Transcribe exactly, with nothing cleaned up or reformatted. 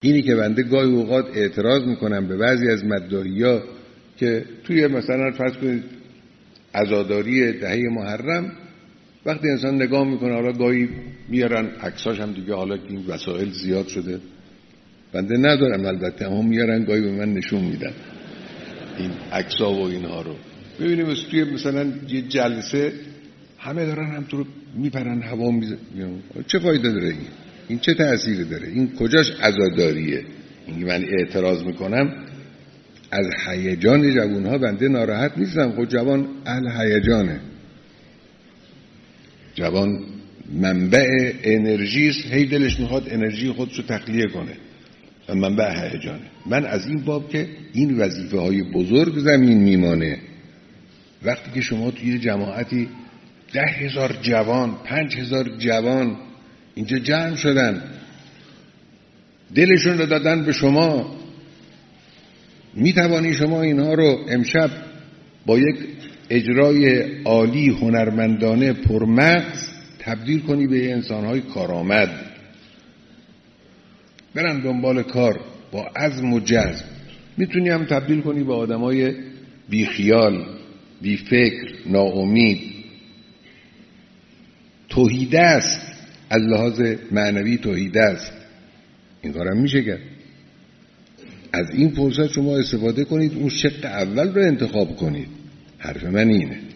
اینی که بنده گاهی اوقات اعتراض میکنم به بعضی از مدعی‌ها که توی مثلا فرض کنید عزاداری دهه محرم وقتی انسان نگاه میکنه، حالا گاهی میارن عکساش هم دیگه، حالا که این وسایل زیاد شده بنده ندارم البته، هم میارن گاهی به من نشون میدن این عکس‌ها و اینها رو. ببینیم توی مثلا یه جلسه همه دارن هم تو رو میپرن هوا میزن، چه فایده داره این؟ این چه تأثیری داره؟ این کجاش عزاداریه؟ این من اعتراض میکنم از هیجان جوانها بنده ناراحت نیستم. خود جوان اهل هیجانه، جوان منبع انرژی است، هی دلش میخواد انرژی خودش رو تخلیه کنه و منبع هیجانه. من از این باب که این وظیفه های بزرگ زمین میمانه وقتی که شما توی جماعتی ده هزار جوان، پنج هزار جوان اینجا جمع شدن، دلشون رو دادن به شما، میتوانی شما اینها رو امشب با یک اجرای عالی هنرمندانه پرمغز تبدیل کنی به انسانهای کارآمد، برن دنبال کار با عزم و جزم. میتونی هم تبدیل کنی به آدمای بی خیال، بی فکر، ناامید. توحیده است، از لحاظ معنوی توحیده است. این کارم میشه کرد. از این فرصت شما استفاده کنید، اون شق اول رو انتخاب کنید. حرف من اینه.